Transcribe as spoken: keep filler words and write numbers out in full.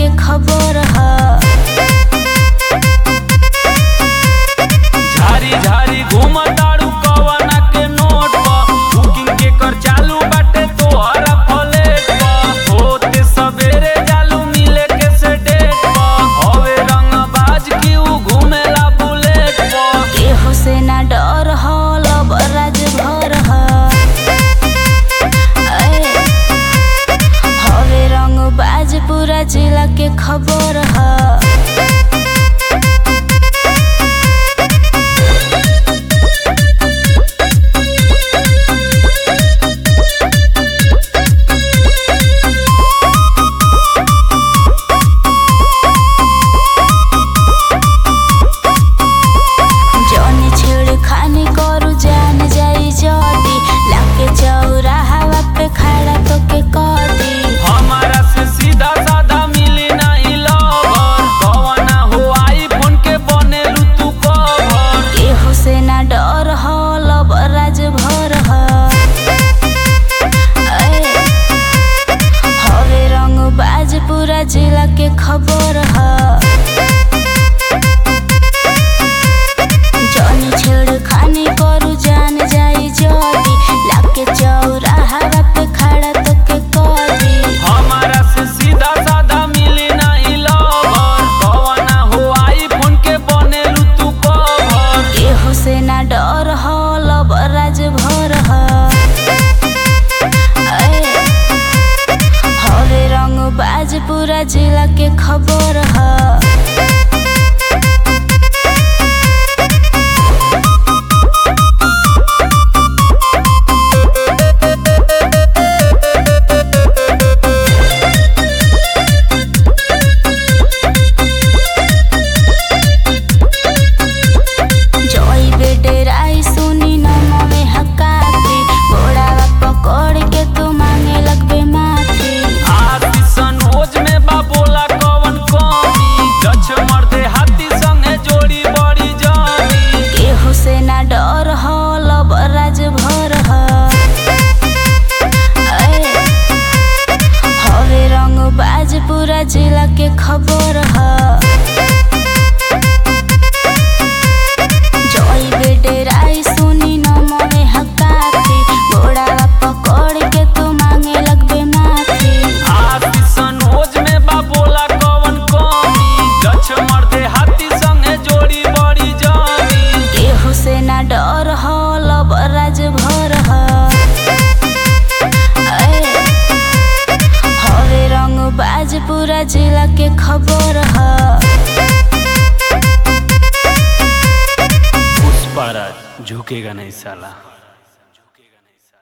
के खबर है। झारी झारी घूमताड़ू कवना के नोट पर, बुकिंग के कर चालू बाटे तोहरा फ्लैट पर। होते सवेरे जालू मिले के से डेट पर, हवे रंगबाज की ऊ घूमेला बुलेट पर। केहू से ना डर है लब राज भर है। हवे रंगबाज पूरा जिला के खबर है। पूरा जिला के खबर है। जौनी छेड़खानी करू जान जाई जदी, लाके चौराहा पे खड़ा तो के कदी। हमारा से सीधा साधा मिली नहीं लवर, कवना हो आईफोन के बनेलू तू कवर। केहू से ना डर है लब राज भर है। बाज पूरा जिला के खबर है। जोई बेटे राई सुनी नमो में हकाती, घोड़ावा पकड़ के तू मांगे लगबे माफी। रोज में बाबोला कवन कमी, गछ मर्दे हाथी संगे जोड़ी बड़ी जानी। केहू से ना डर है लब राज भर है। हवे रंगबाज पूरा जिला के खबर है। जोई बेटे राई सुनी नमो में हकाती, घोड़ावा पकड़ के तू मांगे लगबे माफी। रोज में बाबोला कवन कमी, गछ मर्दे हाथी संगे जोड़ी बड़ी जानी। केहू से ना डर है लब राज भर है। हवे रंगबाज पूरा जिला के खबर है। पुष्पराज झुकेगा नहीं साला।